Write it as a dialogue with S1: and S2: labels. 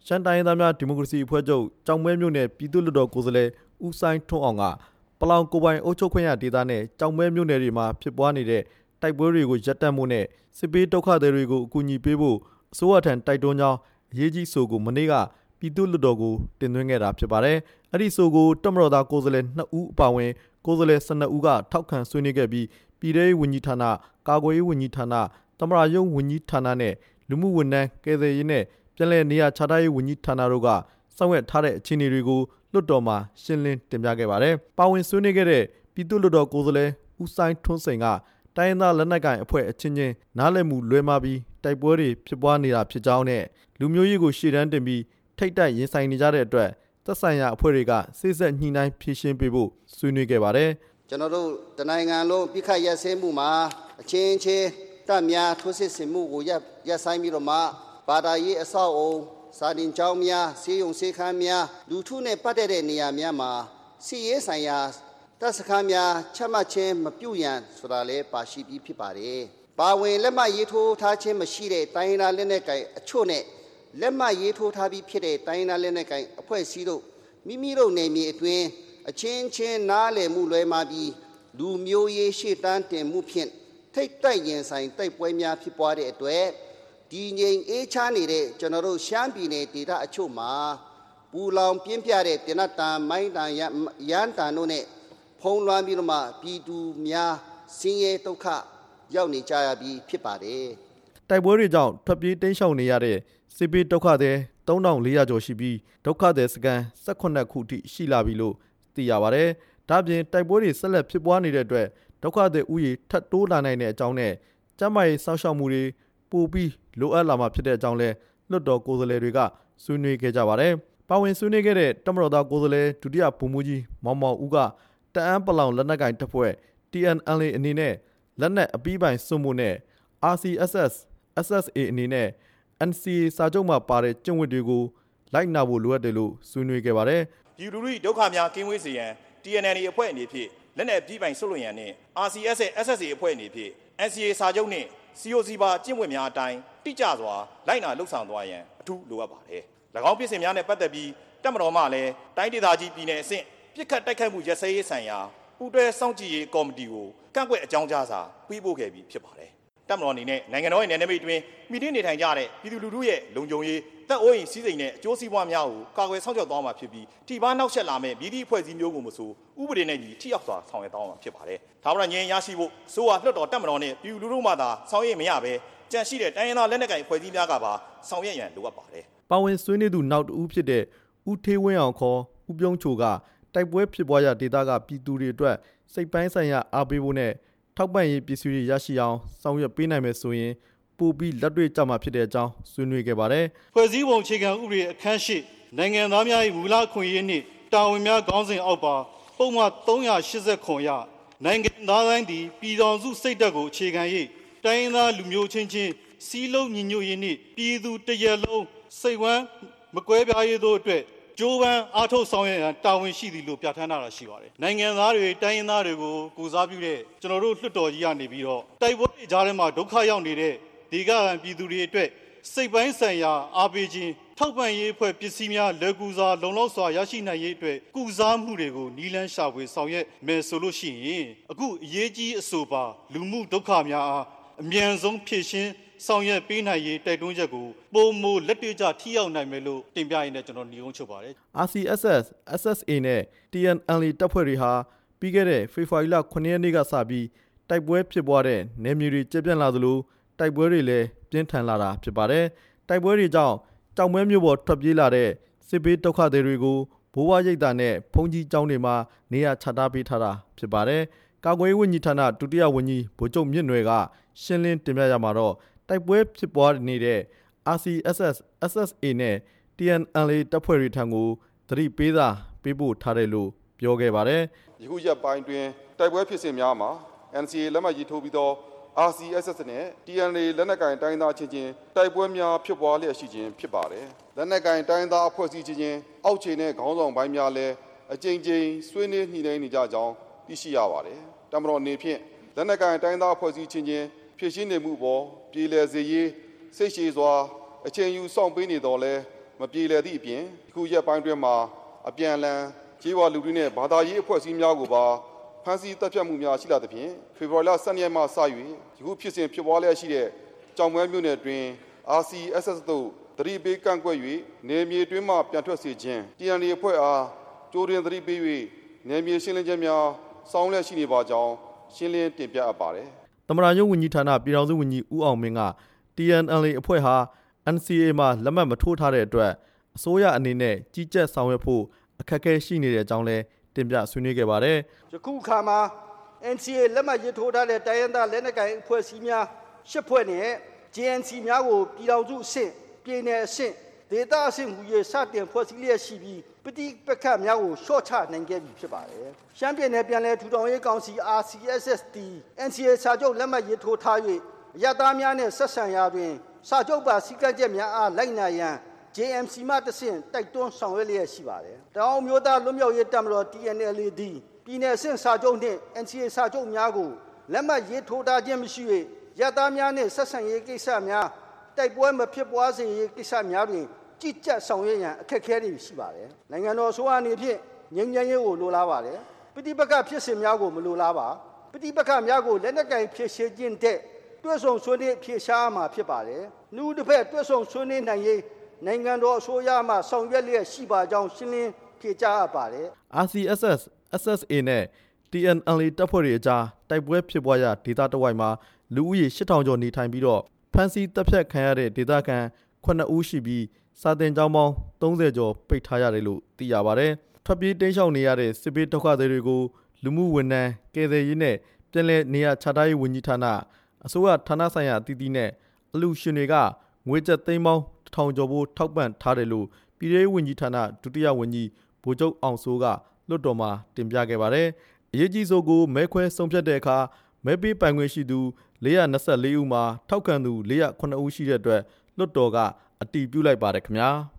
S1: ရှမ်းတိုင်းရင်းသားများဒီမိုကရေစီအဖွဲ့ချုပ်ကြောင်မဲမြို့နယ်ပြည်သူ့လွှတ်တော်ကိုယ်စားလှယ်ဦးဆိုင်ထွန်းအောင်ကပလောင်ကိုယ်ပိုင်အုပ်ချုပ်ခွင့်ရဒေသနဲ့ကြောင်မဲမြို့နယ်တွေမှာဖြစ်ပွားနေတဲ့တိုက်ပွဲတွေကိုရပ်တန့်ဖို့နဲ့စစ်ပေးဒုက္ခသည်တွေကိုအကူအညီပေးဖို့အစိုးရထံတိုက်တွန်းကြောင်းအရေးကြီးဆိုကိုမနေ့ကပြည်သူ့လွှတ်တော်ကိုတင်သွင်းခဲ့တာဖြစ်ပါတယ်။အဲ့ဒီဆိုကိုတပ်မတော်သားကိုယ်စားလှယ်2ဦးအပါအဝင်ကိုယ်စားလှယ်12ဦးကထောက်ခံဆွေးနွေးခဲ့ပြီးပြည်ထောင်စုဝန်ကြီးဌာနကာကွယ်ရေးဝန်ကြီးဌာနသမ္မတရုံးဝန်ကြီးဌာနနဲ့လူမှုဝန်ထမ်းကယ်ဆယ်ရေးနဲ့ပြည်내နေရာခြားထားရေးဝန်ကြီးဌာနတို့ကဆောင်ရွက်ထားတဲ့အခြေအနေတွေကိုလွှတ်တော်မှာရှင်းလင်းတင်ပြခဲ့ပါတယ်။ပါဝင်ဆွေးနွေးခဲ့တဲ့ပြည်သူ့လွှတ်တော်ကိုယ်စားလှယ်ဦးဆိုင်ထွန်းစိန်ကတိုင်းရင်းသားလက်နက်ကိုင်အဖွဲ့အချင်းချင်းနားလည်မှုလွဲမှားပြီးတိုက်ပွဲတွေဖြစ်ပွားနေတာဖြစ်ကြောင်းနဲ့လူမျိုးရေးကိုရှေ့တန်းတင်ပြီးထိတ်တိုက်ရင်ဆိုင်နေကြတဲ့အတွက်သက်ဆိုင်ရာအဖွဲ့တွေကစိစက်ညှိနှိုင်းဖြေရှင်းပေးဖို့ဆွေးနွေးခဲ့ပါတယ်
S2: ။ကျွန်တော်တို့တနိုင်ငံလုံးပြစ်ခတ်ရစဲမှုမှာအချင်းချင်းတပ်များထိုးစစ်ဆင်မှုကိုရပ်ဆိုင်ပြီးတော့မှဘာသာရေးအဆောက်အအုံစာတင်ကျောင်းများဆေးရုံဆေးခန်းများလူထုနဲ့ပတ်သက်တဲ့နေရာများမှာစီရေးဆိုင်ရာတပ်စခန်းများချမှတ်ခြင်းမပြုရန်ဆိုတာလည်းပါရှိပြီးဖြစ်ပါတယ်။ပါဝင်လက်မှတ်ရေးထိုးထားခြင်းမရှိတဲ့တိုင်းရင်းသားလက်နက်ကိုင်အချို့နဲ့လက်မှတ်ရေးထိုးထားပြီးဖြစ်တဲ့တိုင်းရင်းသားလက်နက်ကိုင်အဖွဲ့အစည်းတို့မိမိတို့နေမြေအတွင်းအချင်းချင်းနားလည်မှုလွဲမှာပြီးလူမျိုးရေးရှေ့တန်းတင်မှုဖြင့်ထိတ်တိုက်ရင်ဆိုင်တိုက်ပွဲများဖြစ်ပွားတဲ့အတွက်ဒီငြိမ်အေးချမ်းနေတဲ့ကျွန်တော်တို့ရှမ်းပြည်နယ်ဒေသအချို့မှာပူလောင်ပြင်းပြတဲ့တင်နတ်တန်မိုင်းတန်ရန်တန်တို့နဲ့ဖုံးလွှမ်းပြီးတော့မှပြည်သူများဆင်းရဲဒုက္ခရောက်နေကြရပြီးဖြစ်ပါတယ်
S1: ။တိုက်ပွဲတွေကြောင့်ထွက်ပြေးတိမ်းရှောင်နေရတဲ့စစ်ပေးဒုက္ခသည်3400ကျော်ရှိပြီးဒုက္ခသည်စခန်း18ခုထိရှိလာပြီလို့သိရပါတယ်။ဒါ့အပြင်တိုက်ပွဲတွေဆက်လက်ဖြစ်ပွားနေတဲ့အတွက်ဒုက္ခသည်ဥယျာဉ်ထပ်တိုးလာနိုင်တဲ့အကြောင်းနဲ့ကျန်းမာရေးစောင့်ရှောက်မှုတွေပိုပြီးလိုအပ်လာမှာဖြစ်တဲ့အကြောင်းလဲလွှတ်တော်ကိုယ်စားလှယ်တွေကဆွေးနွေးခဲ့ကြပါတယ်။ပါဝင်ဆွေးနွေးခဲ့တဲ့တပ်မတော်သားကိုယ်စားလှယ်ဒုတိယဗိုလ်မှူးကြီးမောင်မောင်ဦးကတအန်းပလောင်လက်နက်ကိုင်တပ်ဖွဲ့ TNLA အနေနဲ့လက်နက်အပြီးပိုင်စွန့်မှုနဲ့ RCSS SSA အနေနဲ့ NCA စာချုပ်မှာပါတဲ့ကျင့်ဝတ်တွေကိုလိုက်နာဖို့လိုအပ်တယ်လို့ဆွေးနွေးခဲ့ပါတယ်
S3: ။ပြည်သူလူထုဒုက္ခများကင်းဝေးစေရန် TNLA အဖွဲ့အနေဖြင့်လက်နက်အပြီးပိုင်စွန့်လွှတ်ရန်နဲ့ RCSS SSA အဖွဲ့အနေဖြင့် NCA စာချုပ်နဲ့ COC ပါကျင့်ဝတ်များအတိုင်းတိကျစွာလိုက်နာလှုပ်ဆောင်သွားရန်အထူးလိုအပ်ပါတယ်။၎င်းပြည်စင်များနဲ့ပတ်သက်ပြီးတပ်မတော်မှလည်းတိုင်းဒေသကြီးပြည်နယ်အဆင့်ပြစ်ခတ်တိုက်ခိုက်မှုရပ်စဲရေးဆိုင်ရာပူးတွဲစောင့်ကြည့်ရေးကော်မတီကိုကန့်ကွက်အကြောင်းကြားစာပေးပို့ခဲ့ပြီးဖြစ်ပါတယ်။တပ်မတော်အနေနဲ့နိုင်ငံတော်ရဲ့နယ်နိမိတ်အတွင်းမိတိနေထိုင်ကြတဲ့ပြည်သူလူထုရဲ့လုံခြုံရေးတပ်အိုးအိမ်စည်းစိမ်နဲ့အကျိုးစီးပွားများကိုကာကွယ်စောင့်ရှောက်သွားမှာဖြစ်ပြီးထိပါနောက်ဆက်လာမဲ့ပြည်သူအဖွဲ့အစည်းမျိုးကိုမဆိုဥပဒေနဲ့ညီထိရောက်စွာဆောင်ရွက်သွားမှာဖြစ်ပါတယ်။ဒါမှမဟုတ်ငြိမ်းရရှိဖို့စိုးရလွှတ်တော်တပ်မတော်နဲ့ပြည်သူလူထုမှသာဆောင်ရွက်မရဘဲကြန့်ရှိတဲ့တိုင်းရင်းသားလက်နက်ကိုင်ဖွဲ့စည်းများကပါဆောင်ရွက်ရန်လိုအပ်ပါတယ်
S1: ။ပါဝင်ဆွေးနွေးသူနောက်တစ်ဦးဖြစ်တဲ့ဦးထေးဝင်းအောင်ခေါ်ဦးပြုံးချိုကတိုက်ပွဲဖြစ်ပွားရာဒေသကပြည်သူတွေအတွက်စိတ်ပိုင်းဆိုင်ရာအားပေးဖို့နဲ့ထောက်ပံ့ရေးပစ္စည်းတွေရရှိအောင်ဆောင်ရွက်ပေးနိုင်မယ်ဆိုရင်ပိုပြီးလက်တွေ့ကျမှာဖြစ်တဲ့အကြောင်းဆွေးနွေးခဲ့ပါတယ်
S4: ။ဖွဲ့စည်းပုံအခြေခံဥပဒေအခန်း၈နိုင်ငံသားများ၏မူလအခွင့်အရေးနှင့်တာဝန်များခေါင်းစဉ်အောက်ပါပုံမှန်389ရနိုင်ငံသားတိုင်းသည်ပြည်ထောင်စုစိတ်ဓာတ်ကိုအခြေခံ၍တိုင်းရင်းသားလူမျိုးချင်းချင်းစီးလုံးညီညွတ်ရေးနှင့်ပြည်သူတရက်လုံးစိတ်ဝမ်းမကွဲပြားရေးတို့အတွက်ကျိုးပန်းအားထုတ်ဆောင်ရွက်ရန်တာဝန်ရှိသည်လို့ပြဋ္ဌာန်းတာရှိပါတယ်။နိုင်ငံသားတွေတိုင်းရင်းသားတွေကိုကိုစားပြုတဲ့ကျွန်တော်တို့လွှတ်တော်ကြီးကနေပြီးတော့တိုက်ပွဲကြားထဲမှာဒုက္ခရောက်နေတဲ့ဒီကပြည်သူတွေအတွက်စိတ်ပိုင်းဆိုင်ရာအားပေးခြင်းထောက်ပံ့ရေးအဖွဲ့ပစ္စည်းများလက်ကူစားလုံလောက်စွာရရှိနိုင်ရေးအတွက်ကုစားမှုတွေကိုနီးလန်းရှာဖွေဆောင်ရွက်မယ်ဆိုလို့ရှိရင်အခုအရေးကြီးအဆိုပါလူမှုဒုက္ခများအားအမြန်ဆုံးဖြေရှင်းဆောင်ရွက်ပေးနိုင်ရေးတိုက်တွန်းချက်ကိုပုံမလက်တွေ့ကျထိရောက်နိုင်မယ်လို့တင်ပြရင်းနဲ့ကျွန်တော်ညီကုန်းချုပ်ပါတယ်
S1: ။ RCSS SSA နဲ့ TNLA တပ်ဖွဲ့တွေဟာပြီးခဲ့တဲ့ဖေဖော်ဝါရီလ9ရက်နေ့ကစပြီးတိုက်ပွဲဖြစ်ပွားတဲ့နယ်မြေတွေကျပြန့်လာသလိုတိုက်ပွဲတွေလည်းပြင်းထန်လာတာဖြစ်ပါတယ်။တိုက်ပွဲတွေကြောင့်ကြောင်မဲမြို့ပေါ်ထွက်ပြေးလာတဲ့စစ်ပေးဒုက္ခသည်တွေကိုဘိုးဘွားရိပ်သာနဲ့ဘုံကြီးကျောင်းတွေမှာနေရာချထားပေးထားတာဖြစ်ပါတယ်။ကာကွယ်ရေးဝန်ကြီးဌာနဒုတိယဝန်ကြီးဗိုလ်ချုပ်မြင့်နွယ်ကရှင်းလင်းတင်ပြရမှာတော့တိုက်ပွဲဖြစ်ပွားနေတဲ့ RCSS SSA နဲ့ TNLA တပ်ဖွဲ့တွေထံကိုသတိပေးစာပေးပို့ထားတယ်လို့ပြောခဲ့ပါတယ်
S5: ။ယခုရက်ပိုင်းတွင်တိုက်ပွဲဖြစ်စဉ်များမှာ NCA လက်မှတ်ရေးထိုးပြီးသောRCSS နဲ့ TNLA လက်နက်ကိုင်တိုင်းသားချင်းချင်းတိုက်ပွဲများဖြစ်ပွားလျက်ရှိခြင်းဖြစ်ပါတယ်။လက်နက်ကိုင်တိုင်းသားအဖွဲ့အစည်းချင်းအောက်ခြေနဲ့ခေါင်းဆောင်ပိုင်းများလည်းအကြိမ်ကြိမ်ဆွေးနွေးညှိနှိုင်းနေကြကြောင်းသိရှိရပါတယ်။တမတော်နေဖြင့်လက်နက်ကိုင်တိုင်းသားအဖွဲ့အစည်းချင်းဖြည့်ရှင်းနေမှုပေါ်ပြည်လည်စေရေးစိတ်ရှည်စွာအချိန်ယူစောင့်ပေးနေတော်လဲမပြေလည်သည့်အပြင်ခုရက်ပိုင်းတွင်မှာအပြန်အလှန်ကြေးဝါလူတွေနဲ့ဘာသာရေးအဖွဲ့အစည်းများကိုပါဖမ်းဆီးတပ်ဖြတ်မှုများရှိလာသဖြင့်ဖေဖော်ဝါရီလ12ရက်မှစ၍ယခုဖြစ်စဉ်ဖြစ်ပွားလျက်ရှိတဲ့ကြောင်မဲမြို့နယ်တွင် RCSS တို့သတိပေးကန့်ကွက်၍နယ်မြေတွင်းမှပြန်ထွက်စေခြင်း TNLA အဖွဲ့အားကြိုတင်သတိပေး၍နယ်မြေရှင်းလင်းခြင်းများစောင့်လျက်ရှိနေပါကြောင်းရှင်းလင်းတင်ပြအပ်ပါတယ်
S1: ။သမ္မတရုံးဝန်ကြီးဌာနပြည်ထောင်စုဝန်ကြီးဦးအောင်မင်းက TNLA အဖွဲ့ဟာ NCA မှာလက်မှတ်မထိုးထားတဲ့အတွက်အစိုးရအနေနဲ့ကြီးကြပ်ဆောင်ရွက်ဖို့အခက်အခဲရှိနေတဲ့အကြောင်းလည်းတင်ပြဆွေးနွေးခဲ့ပါတယ်
S6: ။ယခုအခါမှာ NCA လက်မှတ်ရေးထိုးထားတဲ့တိုင်းရင်းသားလက်နက်ကိုင်အဖွဲ့အစည်းများ၈ဖွဲ့နဲ့ JNC များကိုပြည်ထောင်စုအဆင့်ပြည်နယ်အဆင့်ဒေသအဆင့်ဟူ၍စတင်ဖွဲ့စည်းလျက်ရှိပြီးပဋိပက္ခများကိုလျှော့ချနိုင်ခဲ့ပြီဖြစ်ပါတယ်။ရှမ်းပြည်နယ်ပြည်နယ်ထူထောင်ရေးကောင်စီ RCSS-T NCA စာချုပ်လက်မှတ်ရေးထိုးထား၍အရပ်သားများနှင့်ဆက်ဆံရာတွင်စာချုပ်ပါစည်းကမ်းချက်များအားလိုက်နာရန် JMC မှတဆင့်တိုက်တွန်းဆောင်ရွက်လျက်ရှိပါတယ်။တောင်မျိုးသားလွတ်မြောက်ရေးတပ်မတော် TNLA-D ပြည်နယ်အဆင့်စာချုပ်နှင့် NCA စာချုပ်များကိုလက်မှတ်ရေးထိုးထားခြင်းမရှိ၍ရပ်သားများနှင့်ဆက်ဆံရေးကိစ္စများတိုက်ပွဲမဖြစ်ပွားစေရေးကိစ္စများတွင်ကြီးကြပ်ဆောင်ရွက်ရန်အခက်အခဲတွေရှိပါတယ်။နိုင်ငံတော်အစိုးရအနေဖြင့်ငြိမ်းချမ်းရေးကိုလိုလားပါတယ်။ပဋိပက္ခဖြစ်စဉ်များကိုမလိုလားပါ။ပဋိပက္ခများကိုလက်နက်ကိုင်ဖြေရှင်းခြင်းတဲ့တွဲဆုံဆွေးနွေးဖြေရှားမှာဖြစ်ပါတယ်။လူတစ်ဖက်တွဲဆုံဆွေးနွေးနိုင်ရေးနိုင်ငံတော်အစိုးရမှဆောင်ရွက်လျက်ရှိပါကြောင်းရှင်းလင်းဖြေကြားအပ်ပါတယ်
S1: ။ RCSS, SSA နဲ့ TNLA တပ်ဖွဲ့တွေအကြားတိုက်ပွဲဖြစ်ပွားရာဒေသတစ်ဝိုက်မှာလူဦးရေ8000ကျော်နေထိုင်ပြီးတော့ဖမ်းဆီးတပ်ဖြတ်ခံရတဲ့ဒေသခံ9ဦးရှိပြီးစာသင်ကျောင်းပေါင်း30ကျော်ပိတ်ထားရတယ်လို့သိရပါတယ်။ထွက်ပြေးတိမ်းရှောင်နေရတဲ့စစ်ဘေးဒုက္ခသည်တွေကိုလူမှုဝန်ထမ်းကယ်ဆယ်ရေးနဲ့ပြည်내နေရာချထားရေးဝန်ကြီးဌာနအစိုးရဌာနဆိုင်ရာအသီးသီးနဲ့အလူရှင်တွေကငွေကျပ်သိန်းပေါင်း1000ကျော်ဖို့ထောက်ပံ့ထားတယ်လို့ပြည်ထောင်စုဝန်ကြီးဌာနဒုတိယဝန်ကြီးဗိုလ်ချုပ်အောင်စိုးကလွှတ်တော်မှာတင်ပြခဲ့ပါတယ်။အရေးကြီးဆုံးကိုမဲခွဲဆုံးဖြတ်တဲ့အခါမဲပေးပိုင်ခွင့်ရှိသူ424ဦးမှာထောက်ခံသူ409ဦးရှိတဲ့အတွက်လွှတ်တော်ကအတည်ပြုလိုက်ပါတယ်ခင်ဗျာ။